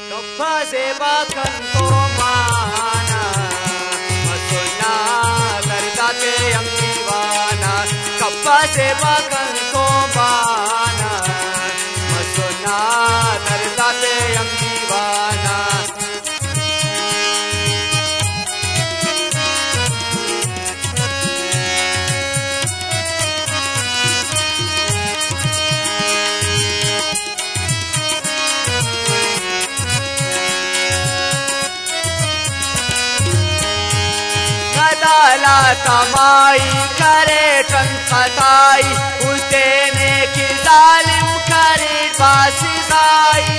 कब्बा से बाकन तो माना मसुना दर्दा ते हम दीवाना कब्बा से बाकन तो माना मसुना दर्दा ते हम दीवाना दाला कमाई करे टन खताई उस देने की जालिम करे बासिजाई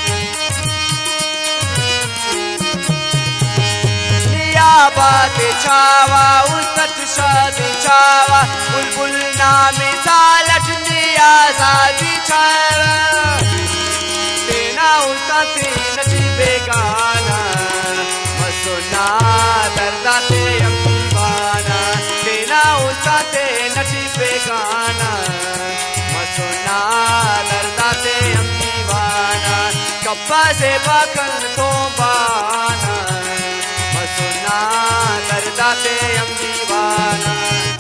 लिया बात छावा उस तट शाद छावा बुलबुल नाम सालट लिया सादी छावा देना उस तट नची बेगाना मसुना दर्दा ते हम दीवाना देना उसाते नची बेगाना मसुना दर्दा ते हम दीवाना कब्बा से बाकन तो बाना मसुना दर्दा ते हम दीवाना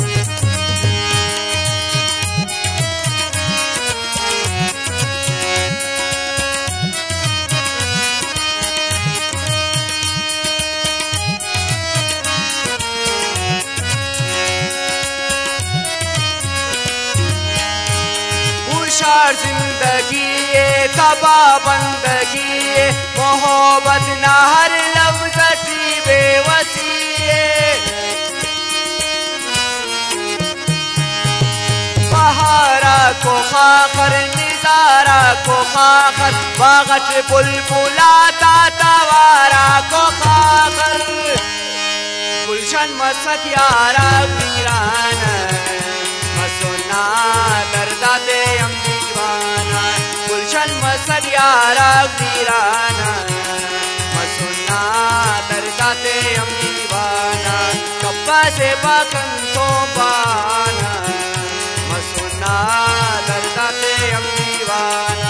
शार जिंदगी ये तबाह बंदगी ये मोहब्बत ना हर लफ्ज़ की बेवसी ये बहारा को खाकर निजारा को खाकर बागट बुलबुलाता तवारा को खाकर गुलशन मसक यारा वीराना मसुना दर्दा ते हम दीवाना गुलशन मसक यारा वीराना मसुना दर्दा ते हम दीवाना कब्बा से बाकन तो बाना मसुना दर्दा ते हम दीवाना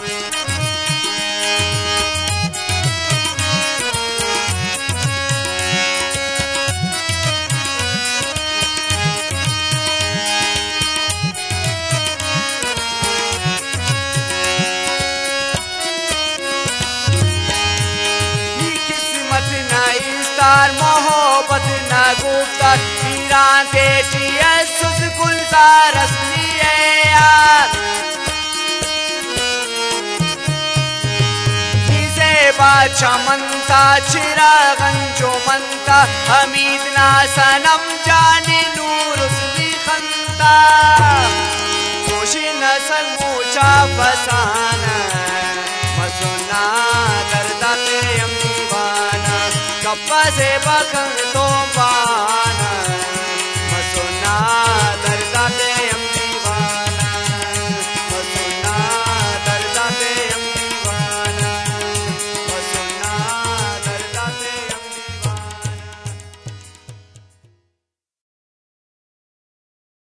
मोहब्बत न गुफ्तार वीरान बेटी सुध गुलजार असली है यार निजे बादशाह मनता चिरागन जो मनता हमीद ना सनम जाने नूर उसली खंता खुशी नसल मूचा फसाना मसुना दर्दा ते हम दीवाना कब्बा से बाकन तो बाना